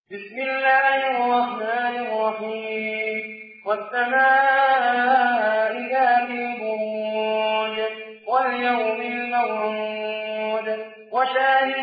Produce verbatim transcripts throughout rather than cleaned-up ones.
بسم الله الرحمن الرحيم والسماء ذات البروج واليوم الموعود وشاهد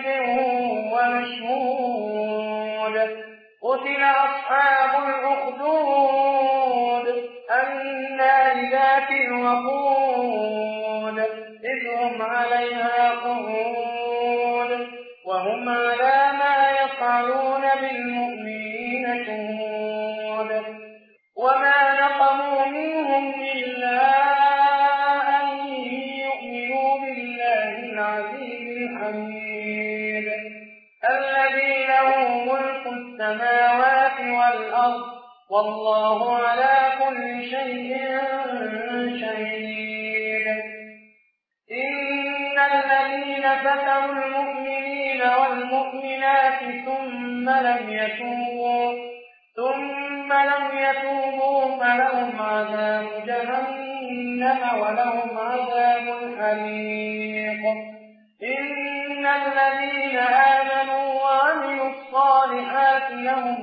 ومشهود قتل أصحاب الأخدود النار ذات الوقود إذ هم عليها قعود وهم على ما يفعلون بالمؤمنين شهود وما نقموا منهم إلا أن يؤمنوا بالله العزيز الحميد الذي له ملك السماوات والأرض والله على كل شيء شهيد إن الذين فتنوا المؤمنين والمؤمنات ثم لم يتوبوا ثم لم يتوبوا فلهم عذاب جهنم ولهم عذاب الحريق إن الذين آمنوا وعملوا الصالحات لهم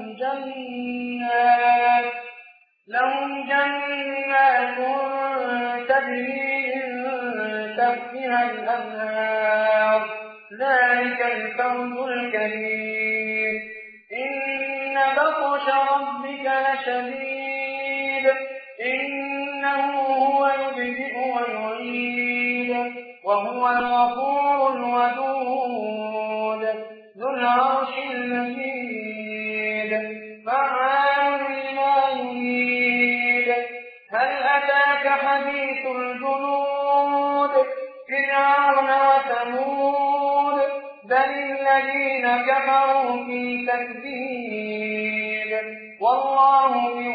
جنات لهم جنات تجري تحتها الأنهار ذلك الفوز الكبير إن بطش ربك لشديد إنه هو يبدئ ويعيد وهو الغفور الودود ذو العرش المجيد فعال لما يريد هل أتاك حديث الجنود فرعون وثمود بل الذين كفروا في تكذيب والله من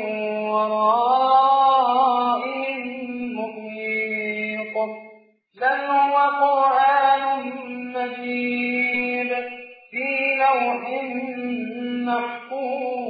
ورائهم محيط بل هو قرآن مجيد في لوح محفوظ.